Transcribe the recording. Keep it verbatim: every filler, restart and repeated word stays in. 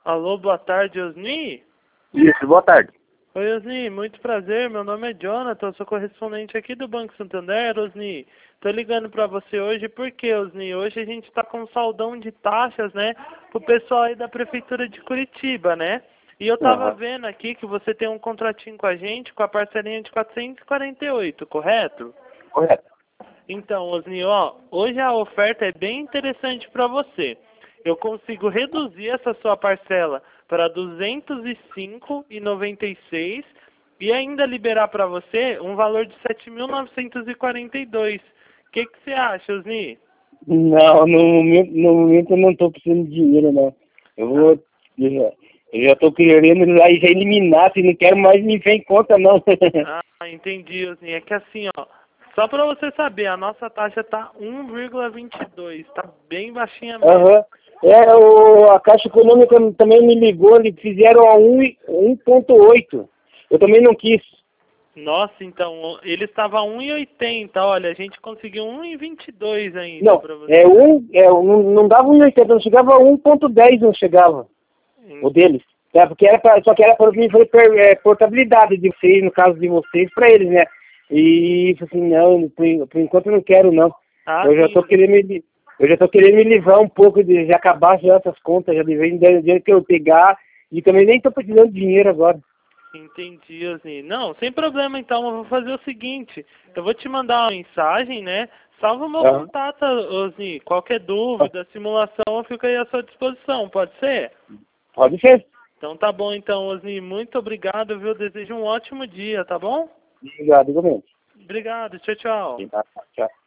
Alô, boa tarde, Osni? Isso, boa tarde. Oi, Osni, muito prazer. Meu nome é Jonathan, sou correspondente aqui do Banco Santander, Osni. Tô ligando pra você hoje porque, Osni, hoje a gente tá com um saldão de taxas, né, pro pessoal aí da Prefeitura de Curitiba, né? E eu tava Aham. vendo aqui que você tem um contratinho com a gente com a parcelinha de quatrocentos e quarenta e oito, correto? Correto. Então, Osni, ó, hoje a oferta é bem interessante para você. Eu consigo reduzir essa sua parcela para duzentos e cinco reais e noventa e seis centavos e ainda liberar para você um valor de sete mil novecentos e quarenta e dois reais. O que que você acha, Osni? Não, no momento, no momento eu não estou precisando de dinheiro, não. Eu vou. Eu já, eu já estou querendo lá e já eliminar, se não quero mais me ver em conta, não. Ah, entendi, Osni. É que assim, ó, só para você saber, a nossa taxa tá um vírgula vinte e dois, tá bem baixinha mesmo. Aham. É, o, a Caixa Econômica também me ligou, eles fizeram a um ponto oito. Eu também não quis. Nossa, então, ele estava um e oitenta, olha, a gente conseguiu um e vinte e dois ainda Não, para você. é um, é, não, não dava um e oitenta, não chegava a um ponto dez, não chegava. O deles. É, porque era pra, só que era para mim foi per, é, portabilidade de vocês, no caso de vocês, para eles, né? E falei assim, não, por, por enquanto eu não quero, não. Ah, Eu já sim, tô querendo me, li- eu já tô querendo me livrar um pouco de, de acabar já essas contas, já de vez em quando dinheiro que eu pegar, e também nem tô precisando de dinheiro agora. entendi, assim. Não, sem problema, então, eu vou fazer o seguinte, eu vou te mandar uma mensagem, né? Salva o meu Aham. contato, Osni. Qualquer dúvida, simulação, eu fico aí à sua disposição, pode ser? Pode ser. Então tá bom, então, Osni, muito obrigado, viu? Desejo um ótimo dia, tá bom? Obrigado, igualmente. Obrigado, tchau, tchau. Tá, tchau.